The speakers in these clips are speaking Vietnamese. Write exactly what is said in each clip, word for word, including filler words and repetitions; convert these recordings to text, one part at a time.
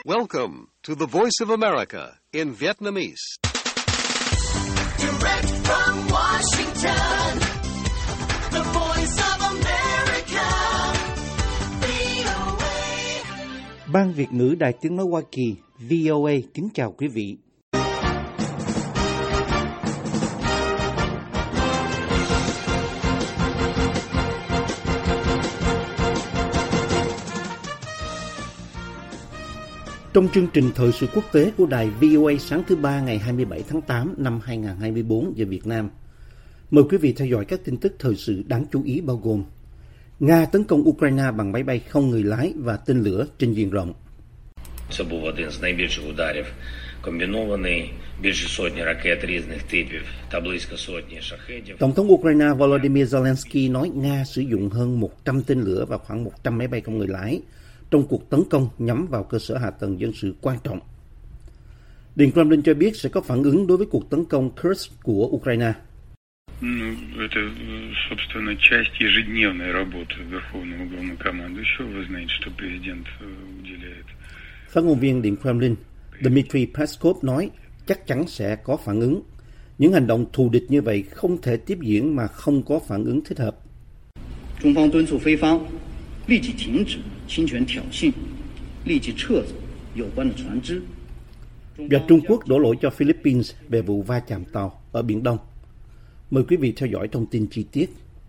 Welcome to the Voice of America in Vietnamese. Direct from Washington, the Voice of America, vê o a. Ban Việt ngữ Đài Tiếng nói Hoa Kỳ vê o a kính chào quý vị. Trong chương trình thời sự quốc tế của đài vê o a sáng thứ ba ngày hai mươi bảy tháng tám năm hai nghìn không trăm hai mươi tư giờ Việt Nam, mời quý vị theo dõi các tin tức thời sự đáng chú ý bao gồm: Nga tấn công Ukraine bằng máy bay không người lái và tên lửa trên diện rộng. Це був один з найбільших ударів, комбінований більше сотні ракет різних типів та близько сотні шахедів. Tổng thống Ukraine Volodymyr Zelensky nói Nga sử dụng hơn một trăm tên lửa và khoảng một trăm máy bay không người lái trong cuộc tấn công nhắm vào cơ sở hạ tầng dân sự quan trọng. Điện Kremlin cho biết sẽ có phản ứng đối với cuộc tấn công Kursk của Ukraine. Ну, это, собственно, часть ежедневной работы Верховного Главнокомандующего. Вы знаете, что президент уделяет. Phát ngôn viên Điện Kremlin Dmitry Peskov nói chắc chắn sẽ có phản ứng. Những hành động thù địch như vậy không thể tiếp diễn mà không có phản ứng thích hợp. 中方敦促菲方立即停止侵权挑衅，立即撤走有关的船只。 Và Trung Quốc đổ lỗi cho Philippines về vụ va chạm tàu ở Biển Đông. Mời quý vị theo dõi thông tin chi tiết.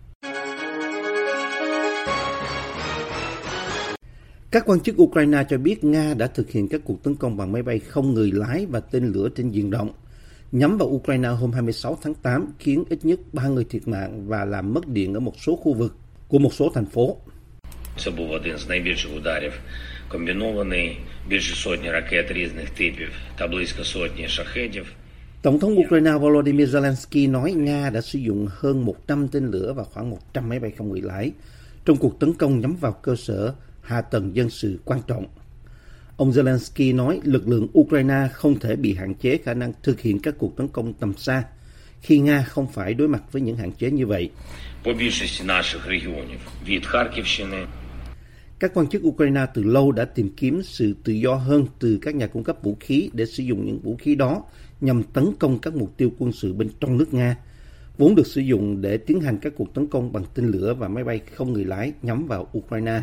Các quan chức Ukraine cho biết Nga đã thực hiện các cuộc tấn công bằng máy bay không người lái và tên lửa trên diện rộng nhắm vào Ukraine hôm hai mươi sáu tháng tám, khiến ít nhất ba người thiệt mạng và làm mất điện ở một số khu vực của một số thành phố. Це був один з найбільших ударів, комбінований більше сотні ракет різних типів та близько сотні шахедів. Tổng thống Ukraine Volodymyr Zelensky nói Nga đã sử dụng hơn một trăm tên lửa và khoảng một trăm máy bay không người lái trong cuộc tấn công nhắm vào cơ sở hạ tầng dân sự quan trọng. Ông Zelensky nói lực lượng Ukraine không thể bị hạn chế khả năng thực hiện các cuộc tấn công tầm xa khi Nga không phải đối mặt với những hạn chế như vậy. По більшості наших регіонів від Харківщини. Các quan chức Ukraine từ lâu đã tìm kiếm sự tự do hơn từ các nhà cung cấp vũ khí để sử dụng những vũ khí đó nhằm tấn công các mục tiêu quân sự bên trong nước Nga, vốn được sử dụng để tiến hành các cuộc tấn công bằng tên lửa và máy bay không người lái nhắm vào Ukraine.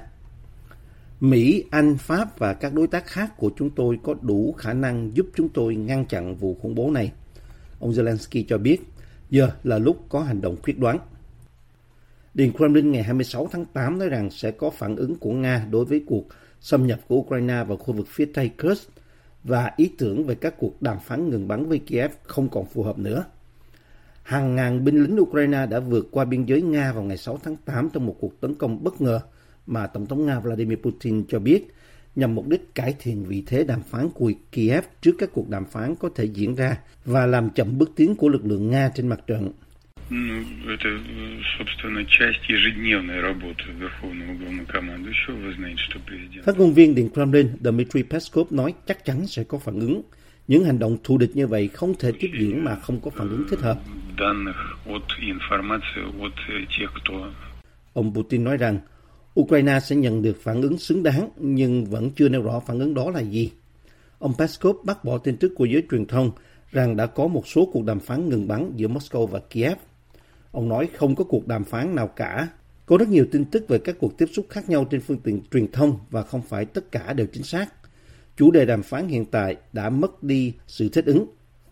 Mỹ, Anh, Pháp và các đối tác khác của chúng tôi có đủ khả năng giúp chúng tôi ngăn chặn vụ khủng bố này. Ông Zelensky cho biết, giờ là lúc có hành động quyết đoán. Điện Kremlin ngày hai mươi sáu tháng tám nói rằng sẽ có phản ứng của Nga đối với cuộc xâm nhập của Ukraine vào khu vực phía Tây Kursk và ý tưởng về các cuộc đàm phán ngừng bắn với Kiev không còn phù hợp nữa. Hàng ngàn binh lính Ukraine đã vượt qua biên giới Nga vào ngày sáu tháng tám trong một cuộc tấn công bất ngờ mà Tổng thống Nga Vladimir Putin cho biết nhằm mục đích cải thiện vị thế đàm phán của Kiev trước các cuộc đàm phán có thể diễn ra và làm chậm bước tiến của lực lượng Nga trên mặt trận. Ну, это, собственно, часть ежедневной работы Верховного Главнокомандующего. Вы знаете, что президент. Phát ngôn viên Điện Kremlin Dmitry Peskov nói chắc chắn sẽ có phản ứng. Những hành động thù địch như vậy không thể tiếp diễn mà không có phản ứng thích hợp. Данных от информации от тех, кто. Ông Putin nói rằng Ukraine sẽ nhận được phản ứng xứng đáng nhưng vẫn chưa nêu rõ phản ứng đó là gì. Ông Peskov bác bỏ tin tức của giới truyền thông rằng đã có một số cuộc đàm phán ngừng bắn giữa Moscow và Kiev. Ông nói không có cuộc đàm phán nào cả. Có rất nhiều tin tức về các cuộc tiếp xúc khác nhau trên phương tiện truyền thông và không phải tất cả đều chính xác. Chủ đề đàm phán hiện tại đã mất đi sự thích ứng.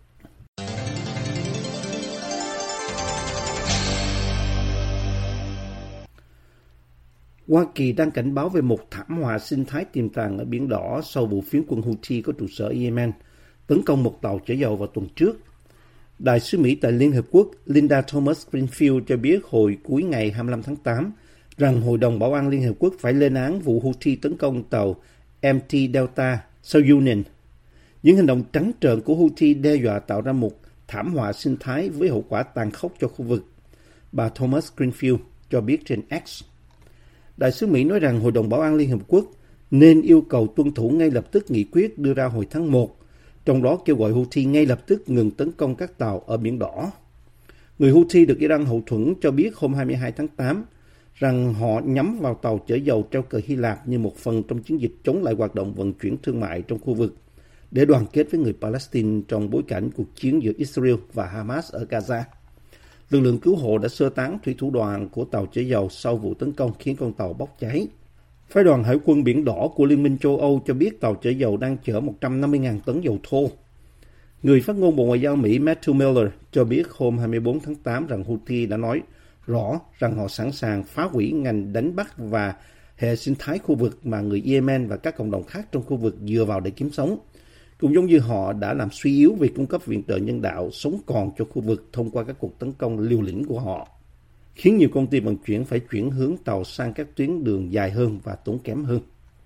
Hoa Kỳ đang cảnh báo về một thảm họa sinh thái tiềm tàng ở Biển Đỏ sau vụ phiến quân Houthi có trụ sở ở Yemen tấn công một tàu chở dầu vào tuần trước. Đại sứ Mỹ tại Liên Hợp Quốc Linda Thomas-Greenfield cho biết hồi cuối ngày hai mươi lăm tháng tám rằng Hội đồng Bảo an Liên Hợp Quốc phải lên án vụ Houthi tấn công tàu em tê Delta sau Union. Những hành động trắng trợn của Houthi đe dọa tạo ra một thảm họa sinh thái với hậu quả tàn khốc cho khu vực, bà Thomas-Greenfield cho biết trên X. Đại sứ Mỹ nói rằng Hội đồng Bảo an Liên Hợp Quốc nên yêu cầu tuân thủ ngay lập tức nghị quyết đưa ra hồi tháng một, trong đó kêu gọi Houthi ngay lập tức ngừng tấn công các tàu ở Biển Đỏ. Người Houthi được Iran hậu thuẫn cho biết hôm hai mươi hai tháng tám rằng họ nhắm vào tàu chở dầu treo cờ Hy Lạp như một phần trong chiến dịch chống lại hoạt động vận chuyển thương mại trong khu vực để đoàn kết với người Palestine trong bối cảnh cuộc chiến giữa Israel và Hamas ở Gaza. Lực lượng cứu hộ đã sơ tán thủy thủ đoàn của tàu chở dầu sau vụ tấn công khiến con tàu bốc cháy. Phái đoàn Hải quân Biển Đỏ của Liên minh châu Âu cho biết tàu chở dầu đang chở một trăm năm mươi nghìn tấn dầu thô. Người phát ngôn Bộ Ngoại giao Mỹ Matthew Miller cho biết hôm hai mươi bốn tháng tám rằng Houthi đã nói rõ rằng họ sẵn sàng phá hủy ngành đánh bắt và hệ sinh thái khu vực mà người Yemen và các cộng đồng khác trong khu vực dựa vào để kiếm sống, cũng giống như họ đã làm suy yếu việc cung cấp viện trợ nhân đạo sống còn cho khu vực thông qua các cuộc tấn công liều lĩnh của họ, khiến nhiều công ty vận chuyển phải chuyển hướng tàu sang các tuyến đường dài hơn và tốn kém hơn.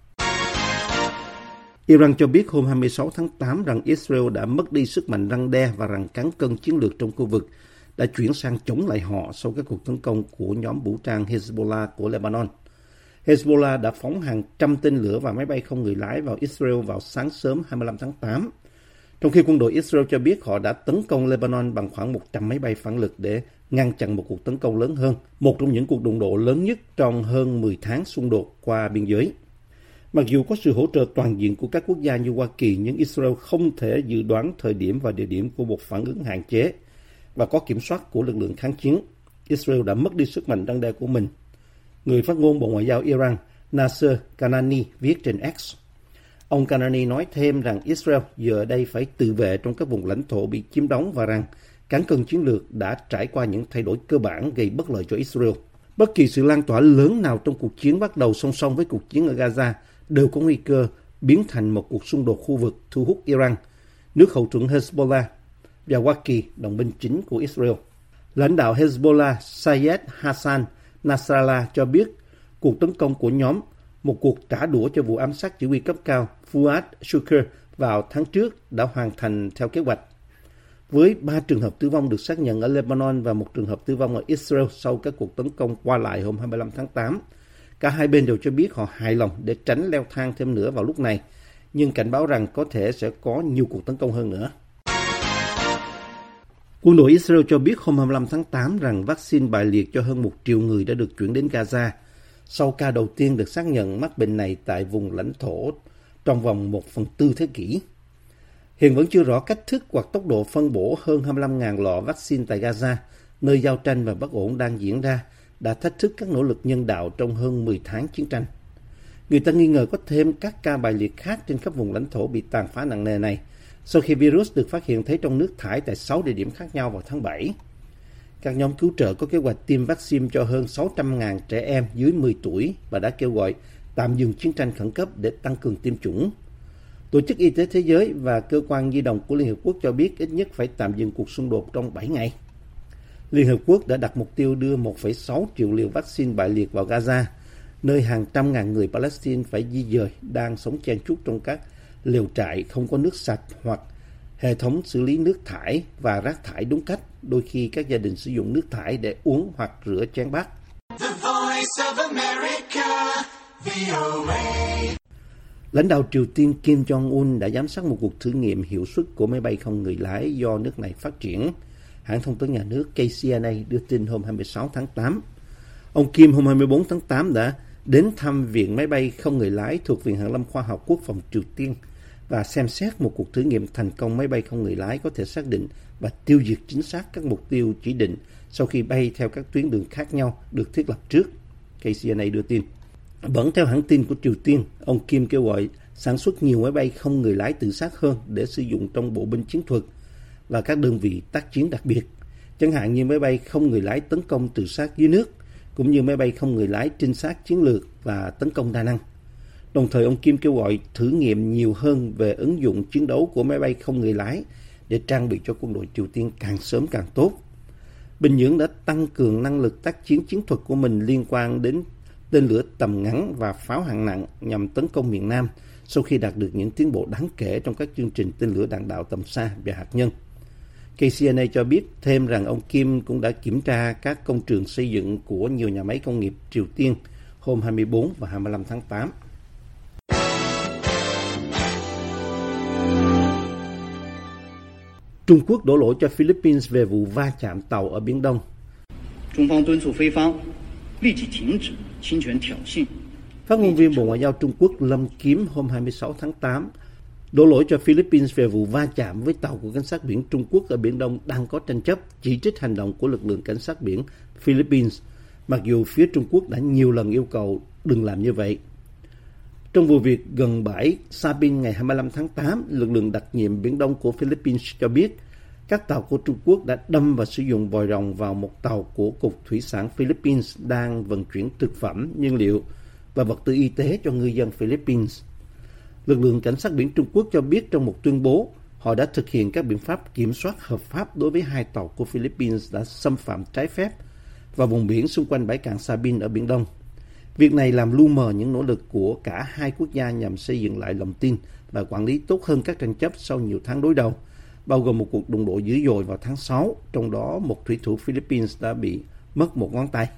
Iran cho biết hôm hai mươi sáu tháng tám rằng Israel đã mất đi sức mạnh răn đe và rằng cán cân chiến lược trong khu vực đã chuyển sang chống lại họ sau các cuộc tấn công của nhóm vũ trang Hezbollah của Lebanon. Hezbollah đã phóng hàng trăm tên lửa và máy bay không người lái vào Israel vào sáng sớm hai mươi lăm tháng tám, trong khi quân đội Israel cho biết họ đã tấn công Lebanon bằng khoảng một trăm máy bay phản lực để ngăn chặn một cuộc tấn công lớn hơn, một trong những cuộc đụng độ lớn nhất trong hơn mười tháng xung đột qua biên giới. Mặc dù có sự hỗ trợ toàn diện của các quốc gia như Hoa Kỳ, nhưng Israel không thể dự đoán thời điểm và địa điểm của một phản ứng hạn chế và có kiểm soát của lực lượng kháng chiến. Israel đã mất đi sức mạnh răn đe của mình. Người phát ngôn Bộ Ngoại giao Iran Nasser Kanani viết trên X. Ông Kanani nói thêm rằng Israel giờ đây phải tự vệ trong các vùng lãnh thổ bị chiếm đóng và rằng cán cân chiến lược đã trải qua những thay đổi cơ bản gây bất lợi cho Israel. Bất kỳ sự lan tỏa lớn nào trong cuộc chiến bắt đầu song song với cuộc chiến ở Gaza đều có nguy cơ biến thành một cuộc xung đột khu vực thu hút Iran, nước hậu thuẫn Hezbollah và Hoa Kỳ, đồng minh chính của Israel. Lãnh đạo Hezbollah Sayed Hassan Nasrallah cho biết cuộc tấn công của nhóm, một cuộc trả đũa cho vụ ám sát chỉ huy cấp cao Fuad Shukr vào tháng trước, đã hoàn thành theo kế hoạch. Với ba trường hợp tử vong được xác nhận ở Lebanon và một trường hợp tử vong ở Israel sau các cuộc tấn công qua lại hôm hai mươi lăm tháng tám, cả hai bên đều cho biết họ hài lòng để tránh leo thang thêm nữa vào lúc này, nhưng cảnh báo rằng có thể sẽ có nhiều cuộc tấn công hơn nữa. Quân đội Israel cho biết hôm hai mươi lăm tháng tám rằng vaccine bại liệt cho hơn một triệu người đã được chuyển đến Gaza, sau ca đầu tiên được xác nhận mắc bệnh này tại vùng lãnh thổ trong vòng một phần tư thế kỷ. Hiện vẫn chưa rõ cách thức hoặc tốc độ phân bổ hơn hai mươi lăm nghìn lọ vaccine tại Gaza, nơi giao tranh và bất ổn đang diễn ra, đã thách thức các nỗ lực nhân đạo trong hơn mười tháng chiến tranh. Người ta nghi ngờ có thêm các ca bại liệt khác trên khắp vùng lãnh thổ bị tàn phá nặng nề này, sau khi virus được phát hiện thấy trong nước thải tại sáu địa điểm khác nhau vào tháng bảy. Các nhóm cứu trợ có kế hoạch tiêm vaccine cho hơn sáu trăm nghìn trẻ em dưới mười tuổi và đã kêu gọi tạm dừng chiến tranh khẩn cấp để tăng cường tiêm chủng. Tổ chức Y tế Thế giới và Cơ quan Di động của Liên Hợp Quốc cho biết ít nhất phải tạm dừng cuộc xung đột trong bảy ngày. Liên Hợp Quốc đã đặt mục tiêu đưa một phẩy sáu triệu liều vaccine bại liệt vào Gaza, nơi hàng trăm ngàn người Palestine phải di dời đang sống chen chúc trong các lều trại không có nước sạch hoặc hệ thống xử lý nước thải và rác thải đúng cách. Đôi khi các gia đình sử dụng nước thải để uống hoặc rửa chén bát. The Voice of America, vê o a. Lãnh đạo Triều Tiên Kim Jong-un đã giám sát một cuộc thử nghiệm hiệu suất của máy bay không người lái do nước này phát triển. Hãng thông tấn nhà nước K C N A đưa tin hôm hai mươi sáu tháng tám. Ông Kim hôm hai mươi bốn tháng tám đã đến thăm Viện Máy bay không người lái thuộc Viện Hàn lâm Khoa học Quốc phòng Triều Tiên và xem xét một cuộc thử nghiệm thành công máy bay không người lái có thể xác định và tiêu diệt chính xác các mục tiêu chỉ định sau khi bay theo các tuyến đường khác nhau được thiết lập trước, K C N A đưa tin. Vẫn theo hãng tin của Triều Tiên, ông Kim kêu gọi sản xuất nhiều máy bay không người lái tự sát hơn để sử dụng trong bộ binh chiến thuật và các đơn vị tác chiến đặc biệt, chẳng hạn như máy bay không người lái tấn công tự sát dưới nước, cũng như máy bay không người lái trinh sát chiến lược và tấn công đa năng. Đồng thời, ông Kim kêu gọi thử nghiệm nhiều hơn về ứng dụng chiến đấu của máy bay không người lái để trang bị cho quân đội Triều Tiên càng sớm càng tốt. Bình Nhưỡng đã tăng cường năng lực tác chiến chiến thuật của mình liên quan đến tên lửa tầm ngắn và pháo hạng nặng nhằm tấn công miền Nam sau khi đạt được những tiến bộ đáng kể trong các chương trình tên lửa đạn đạo tầm xa và hạt nhân. K C N A cho biết thêm rằng ông Kim cũng đã kiểm tra các công trường xây dựng của nhiều nhà máy công nghiệp Triều Tiên hôm hai mươi bốn và hai mươi lăm tháng tám. Trung Quốc đổ lỗi cho Philippines về vụ va chạm tàu ở Biển Đông. 中方敦促菲方立即停止侵权挑衅。 Phát ngôn viên Bộ Ngoại giao Trung Quốc Lâm Kiếm hôm hai mươi sáu tháng tám đổ lỗi cho Philippines về vụ va chạm với tàu của cảnh sát biển Trung Quốc ở Biển Đông đang có tranh chấp, chỉ trích hành động của lực lượng cảnh sát biển Philippines, mặc dù phía Trung Quốc đã nhiều lần yêu cầu đừng làm như vậy. Trong vụ việc gần bãi Sabine ngày hai mươi lăm tháng tám, lực lượng đặc nhiệm Biển Đông của Philippines cho biết các tàu của Trung Quốc đã đâm và sử dụng vòi rồng vào một tàu của Cục Thủy sản Philippines đang vận chuyển thực phẩm, nhiên liệu và vật tư y tế cho ngư dân Philippines. Lực lượng cảnh sát biển Trung Quốc cho biết trong một tuyên bố, họ đã thực hiện các biện pháp kiểm soát hợp pháp đối với hai tàu của Philippines đã xâm phạm trái phép vào vùng biển xung quanh bãi cạn Sabine ở Biển Đông. Việc này làm lu mờ những nỗ lực của cả hai quốc gia nhằm xây dựng lại lòng tin và quản lý tốt hơn các tranh chấp sau nhiều tháng đối đầu, bao gồm một cuộc đụng độ dữ dội vào tháng sáu, trong đó một thủy thủ Philippines đã bị mất một ngón tay.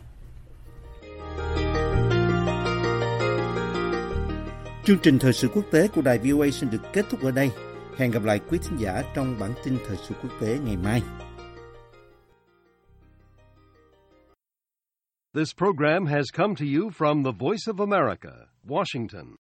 Chương trình Thời sự quốc tế của đài vê o a xin được kết thúc ở đây. Hẹn gặp lại quý thính giả trong bản tin Thời sự quốc tế ngày mai. This program has come to you from the Voice of America, Washington.